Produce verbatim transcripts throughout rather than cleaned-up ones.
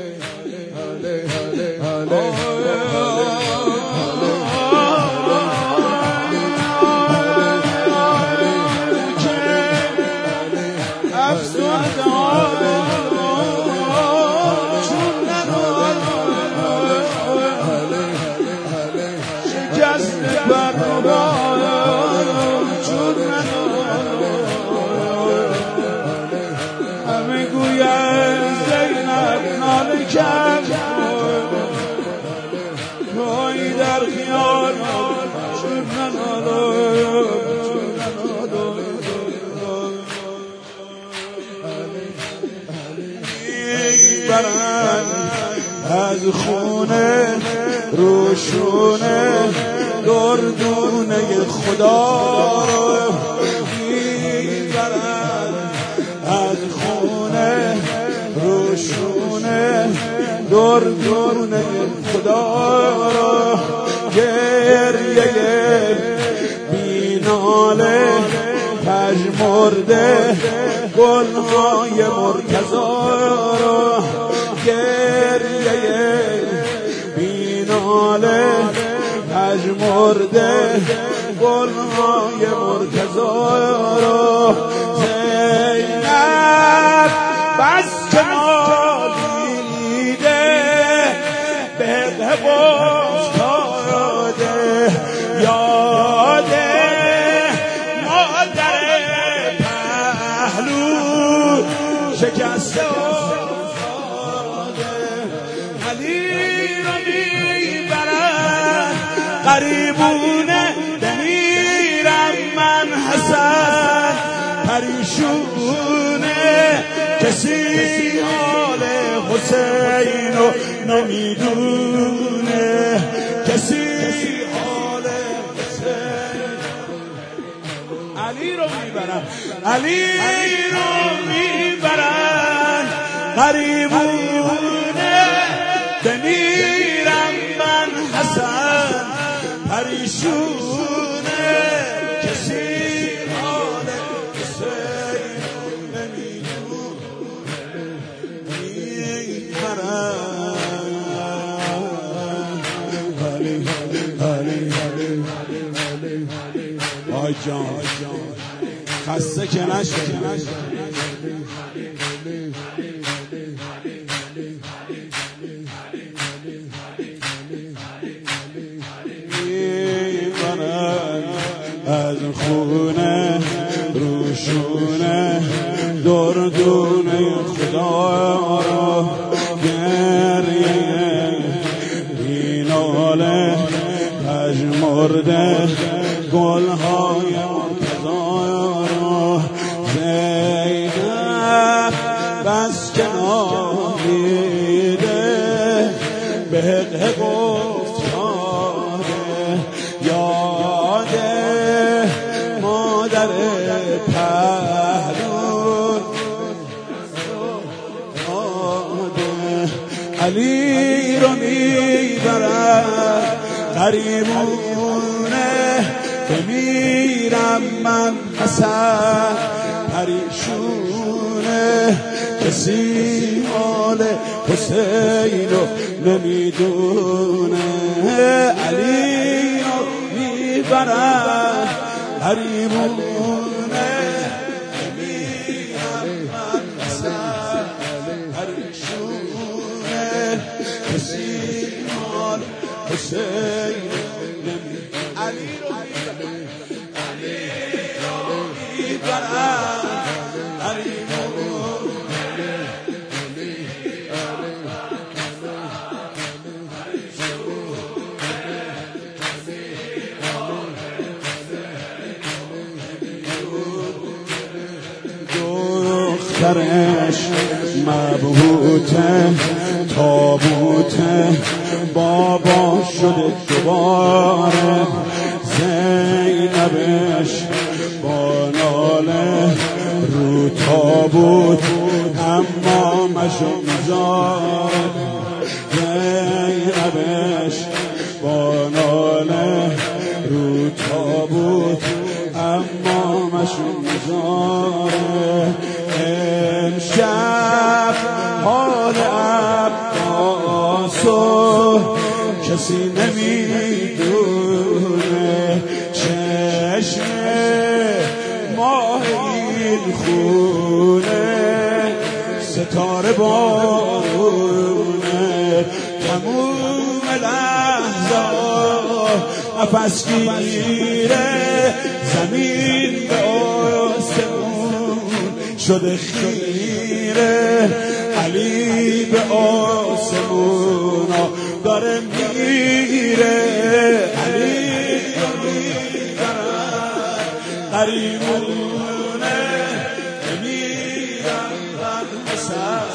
از خونه روشونه دردونه خدا رو میبرن، از خونه روشونه دردونه خدا رو گریه بیناله پژمرده گلهای مرتضی رو گریه بیناله پژمرده گلهای مرتضی رو زینب بس که نالیده به افتاده یاده مادر پهلو شکسته قریبونه بمیرم من حسن پریشونه کسی حال حسین رو نمیدونه، کسی حال حسین علی رو میبرن، علی رو میبرن قریبونه بمیرم من حسن پریشونه کسی حال حسین نمیدونه میبرن. علی علی علی آی جان خسته که نشه از خونه روشونه دردونه خدا را گریه بیناله پژمرده گلهای مرتضی را زینب بس که نالیده به حق افتاده یاده مادر پهلو علی رو میبرن قریبونه بمیرم من حسن پریشونه کسی حال حسین رو نمیدونه، علی رو میبرن قریبونه بمیرم من حسن پریشونه کسی حال حسین نمیدونه، علی رو میبرن دخترش مبهوته تابوته بابا شده دوباره زینبش با ناله رو تابوت اما مشو میذاره زینبش با ناله رو تابوت اما مشو میذاره امشب حال عبد کسی نمیدونه چشم ماه این خونه ستاره بارونه تموم لحظه نفس گیره زمین به آسمون شده خیره علی به آسمون داره میره علی قریبونه نمیرم حسن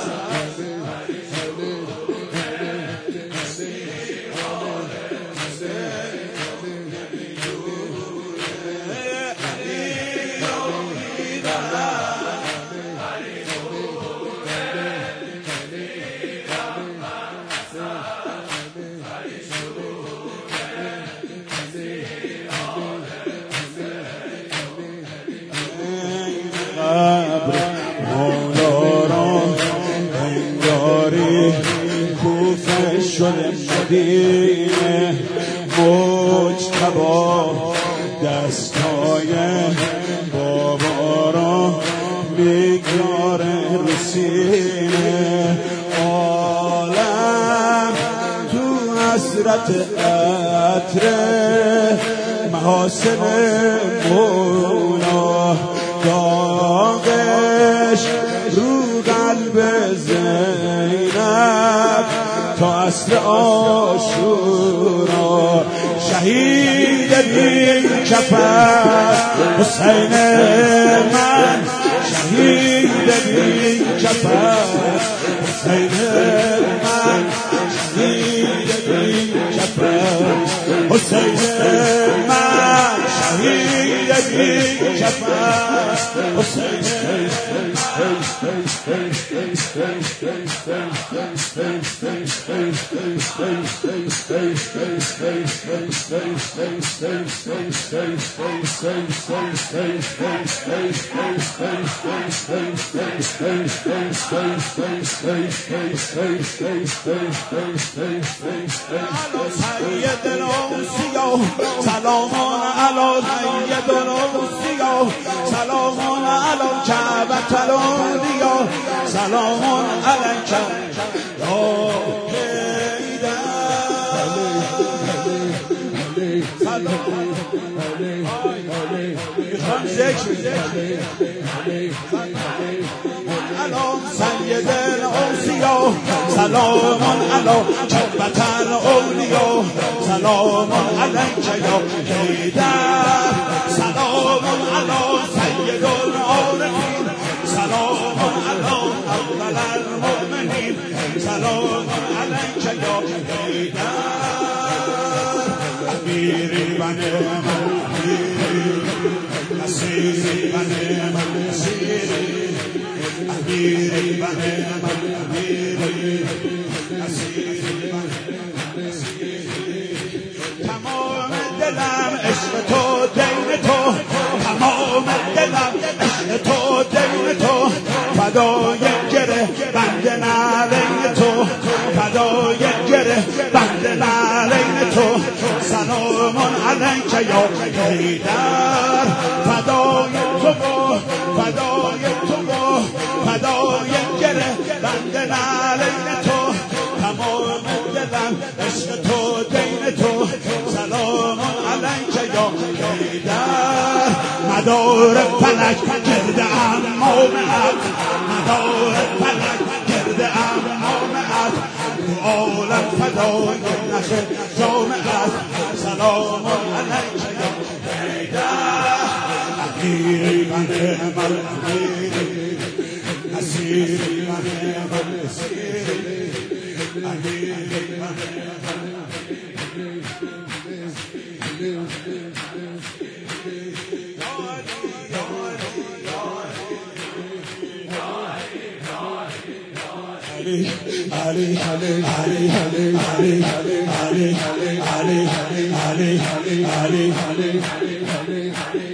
شده مدینه مجتبا دستای بابا را میگذاره رو سینه عالم تو حسرت عطر محاسن مولا داغش رو قلب زینب تا عصر عاشورا شهید بی کفر حسین من شهید بی کفر حسین من شهید بی کفر حسین من شهید بی کفر حسین سید الانسیا سلامان علی سید الانسیا سلامان علی کعبة الانبیا سلامان علیک یا سلام سید الاوصیا سلام علی کعبة الاولیا سلام علیک یا حیدر سلام علی سید العارفین سلام علی اول المؤمنین سلام علیک یا حیدر امیری و نعم نصیری و نعم نصیری امیری و نعم امیری نصیری و نعم نصیری تمام دلم عشق تو دین تو تمام دلم عشق تو دین تو فدای گره بند نعلین تو فدای گره بند نعلین تو سلام علیک یا حیدر فدای تو فدای تو فدای گره بند نعلین تو تمام دلم عشق تو دین تو سلام علیک یا حیدر مدار فلک گرد امامت مدار فلک گرد امامت تو عالم فدای نخ جامعت سلام علیک یا حیدر امیری و نعم امیری نصیری و نعم نصیری امیری و نعم Ali Ali Ali Ali Ali Ali Ali Ali Ali Ali Ali Ali Ali Ali